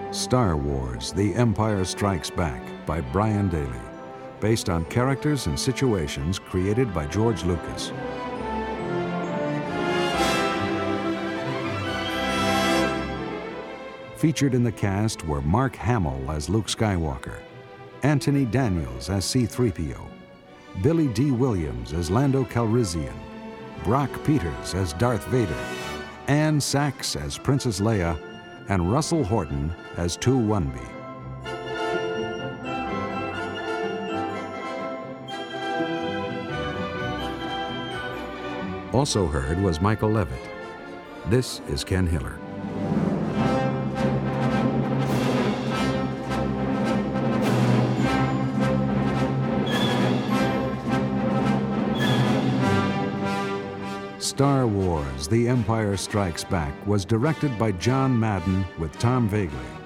Star Wars: The Empire Strikes Back by Brian Daley, based on characters and situations created by George Lucas. Featured in the cast were Mark Hamill as Luke Skywalker, Anthony Daniels as C-3PO, Billy D. Williams as Lando Calrissian, Brock Peters as Darth Vader, Anne Sachs as Princess Leia, and Russell Horton as Tu-1-Bi. Also heard was Michael Levitt. This is Ken Hiller. Star Wars: The Empire Strikes Back was directed by John Madden with Tom Vegley.